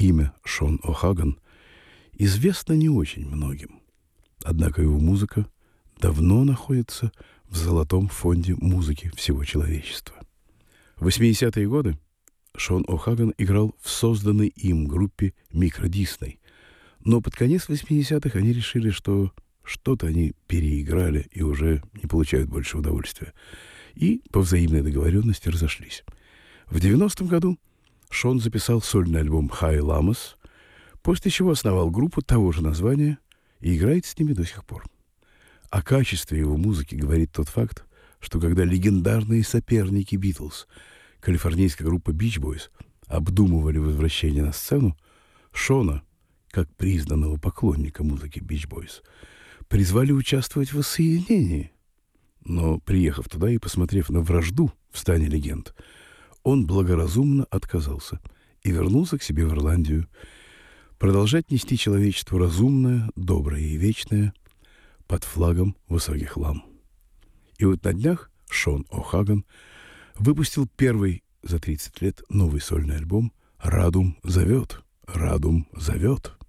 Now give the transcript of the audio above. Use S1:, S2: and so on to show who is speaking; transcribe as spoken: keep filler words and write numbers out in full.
S1: Имя Шон О'Хаган известно не очень многим, однако его музыка давно находится в золотом фонде музыки всего человечества. В восьмидесятые годы Шон О'Хаган играл в созданной им группе «Микро Дисней», но под конец восьмидесятых они решили, что что-то они переиграли и уже не получают больше удовольствия, и по взаимной договоренности разошлись. В девяностом году Шон записал сольный альбом «High Llamas», после чего основал группу того же названия и играет с ними до сих пор. О качестве его музыки говорит тот факт, что когда легендарные соперники «Битлз», калифорнийская группа «Бич Бойс», обдумывали возвращение на сцену, Шона, как признанного поклонника музыки «Бич Бойс», призвали участвовать в воссоединении. Но, приехав туда и посмотрев на вражду в стане легенд, он благоразумно отказался и вернулся к себе в Ирландию, продолжать нести человечеству разумное, доброе и вечное под флагом высоких лам. И вот на днях Шон О'Хаган выпустил первый за тридцать лет новый сольный альбом «Радум зовет, Радум зовет».